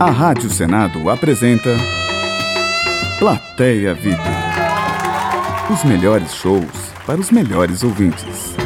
A Rádio Senado apresenta Plateia VIP. Os melhores shows para os melhores ouvintes.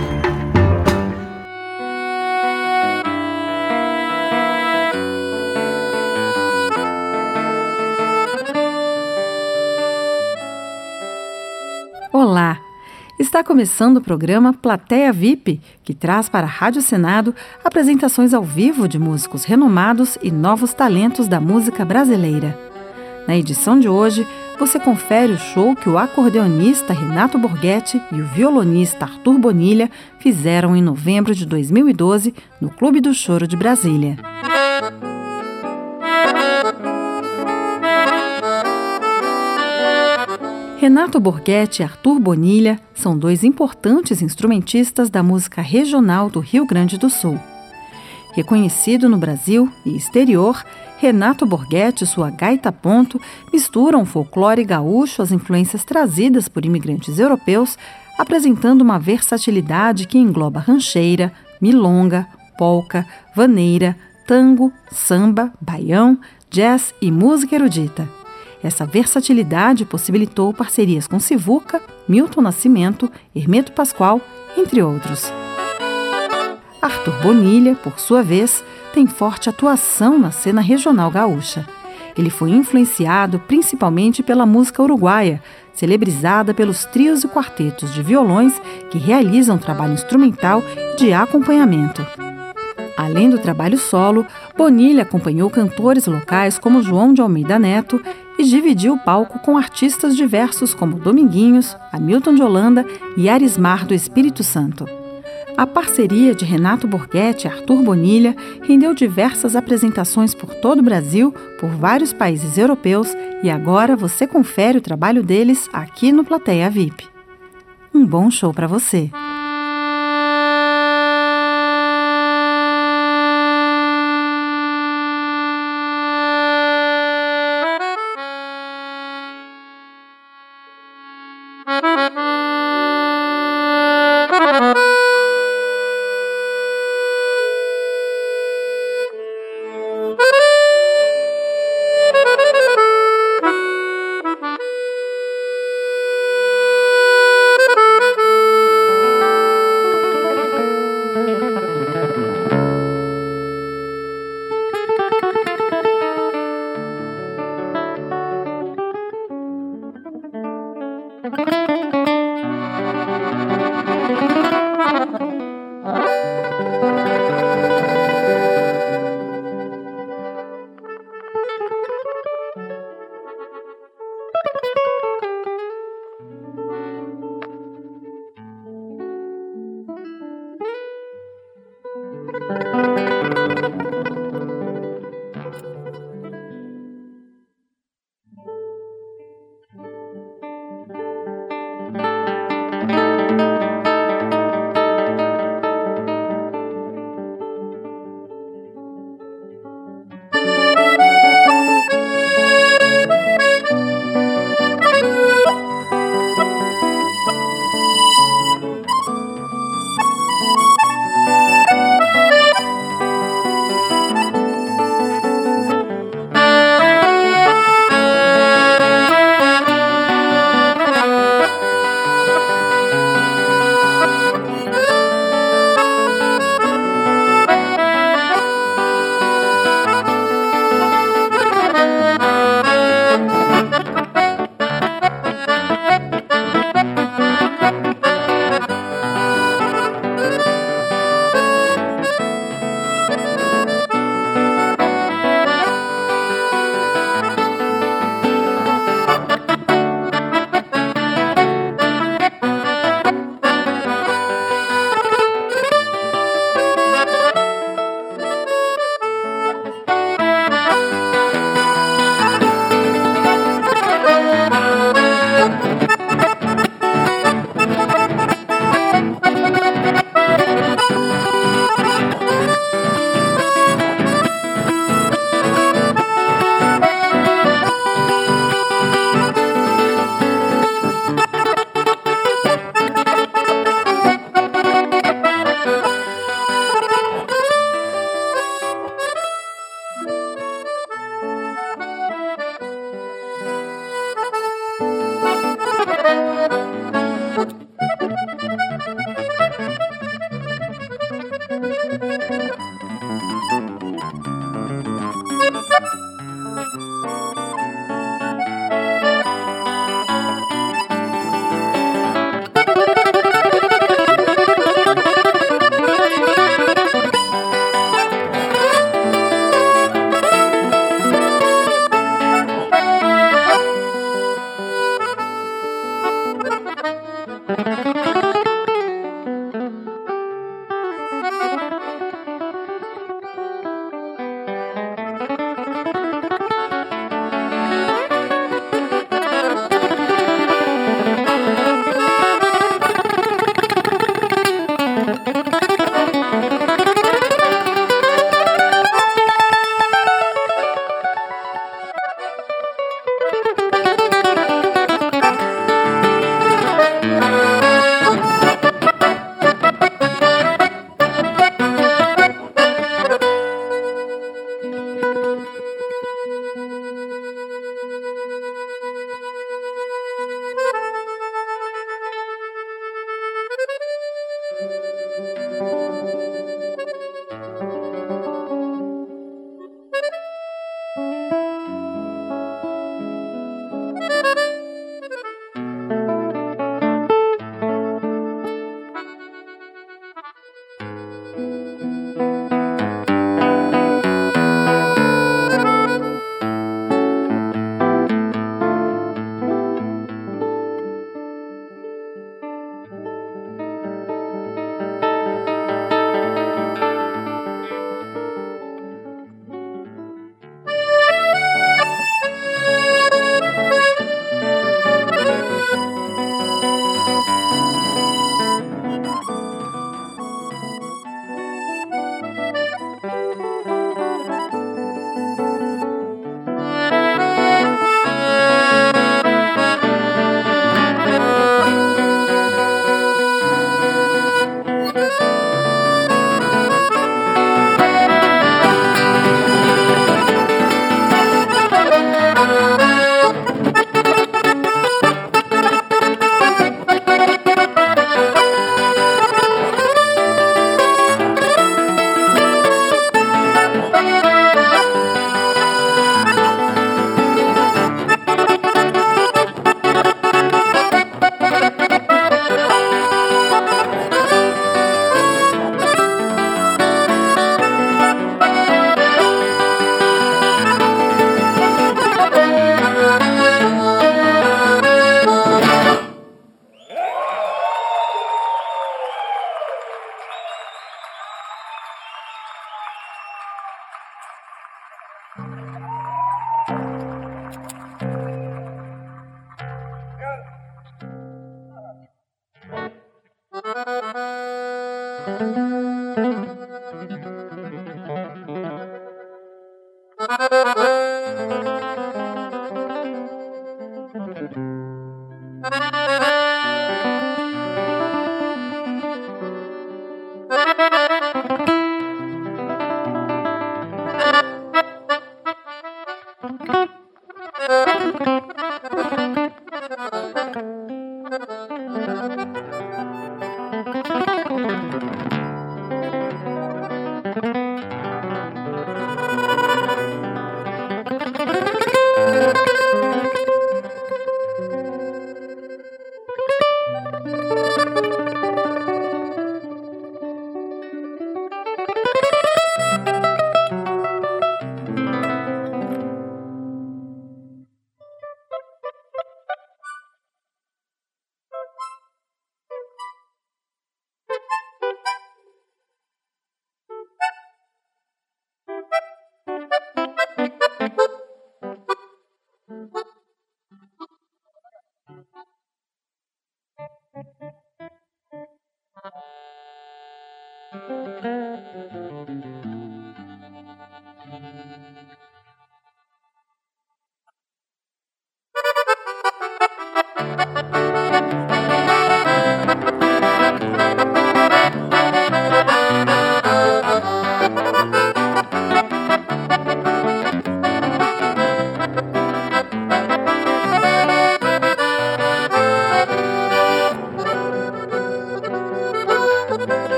Olá! Está começando o programa Plateia VIP, que traz para a Rádio Senado apresentações ao vivo de músicos renomados e novos talentos da música brasileira. Na edição de hoje, você confere o show que o acordeonista Renato Borghetti e o violonista Arthur Bonilha fizeram em novembro de 2012 no Clube do Choro de Brasília. Renato Borghetti e Arthur Bonilha são dois importantes instrumentistas da música regional do Rio Grande do Sul. Reconhecido no Brasil e exterior, Renato Borghetti e sua gaita ponto misturam o folclore gaúcho às influências trazidas por imigrantes europeus, apresentando uma versatilidade que engloba rancheira, milonga, polca, vaneira, tango, samba, baião, jazz e música erudita. Essa versatilidade possibilitou parcerias com Sivuca, Milton Nascimento, Hermeto Pascoal, entre outros. Arthur Bonilha, por sua vez, tem forte atuação na cena regional gaúcha. Ele foi influenciado principalmente pela música uruguaia, celebrizada pelos trios e quartetos de violões que realizam trabalho instrumental e de acompanhamento. Além do trabalho solo, Bonilha acompanhou cantores locais como João de Almeida Neto e dividiu o palco com artistas diversos como Dominguinhos, Hamilton de Holanda e Arismar do Espírito Santo. A parceria de Renato Borghetti e Arthur Bonilha rendeu diversas apresentações por todo o Brasil, por vários países europeus, e agora você confere o trabalho deles aqui no Plateia VIP. Um bom show para você!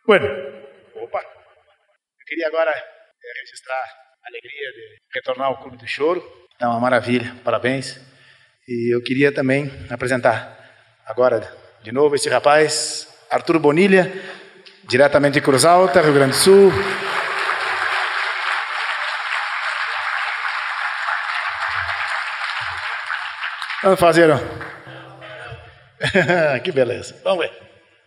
Bueno, opa, eu queria agora registrar a alegria de retornar ao Clube do Choro. É uma maravilha, parabéns. E eu queria também apresentar agora de novo esse rapaz, Arthur Bonilha, diretamente de Cruz Alta, Rio Grande do Sul. Vamos fazer, ó. Que beleza. Vamos ver.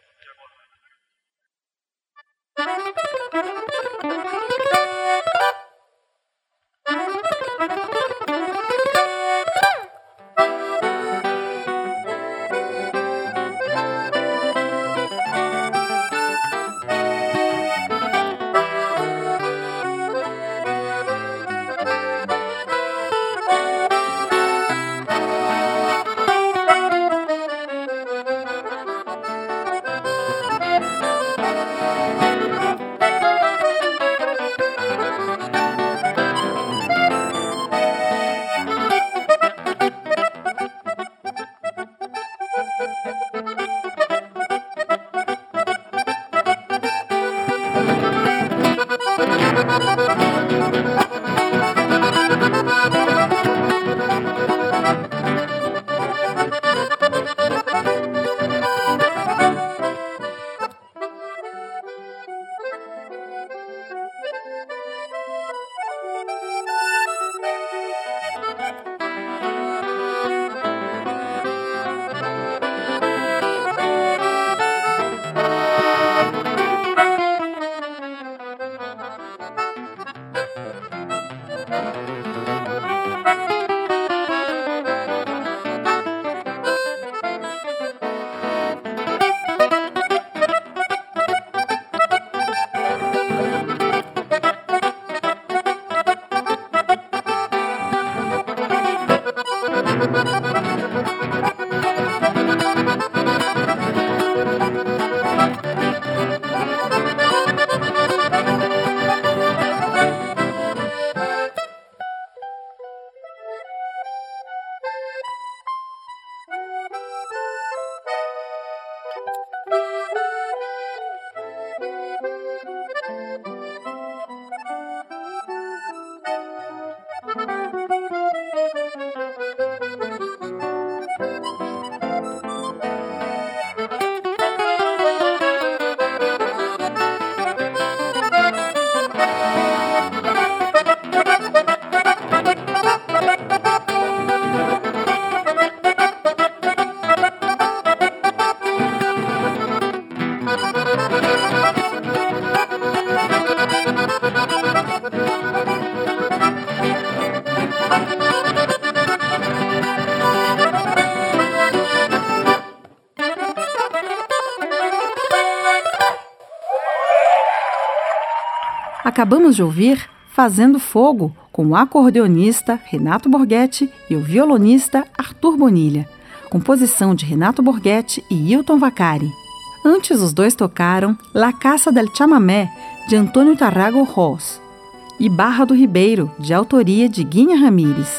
Acabamos de ouvir Fazendo Fogo, com o acordeonista Renato Borghetti e o violonista Arthur Bonilha, composição de Renato Borghetti e Hilton Vaccari. Antes, os dois tocaram La Casa del Chamamé, de Antônio Tarrago Ross, e Barra do Ribeiro, de autoria de Guinha Ramírez.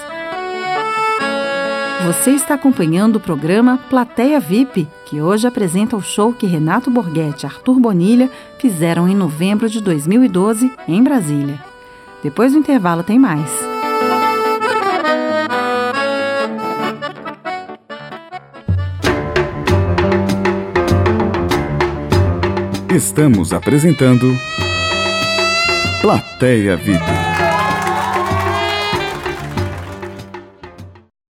Você está acompanhando o programa Plateia VIP, que hoje apresenta o show que Renato Borghetti e Arthur Bonilha fizeram em novembro de 2012, em Brasília. Depois do intervalo tem mais. Estamos apresentando Plateia VIP.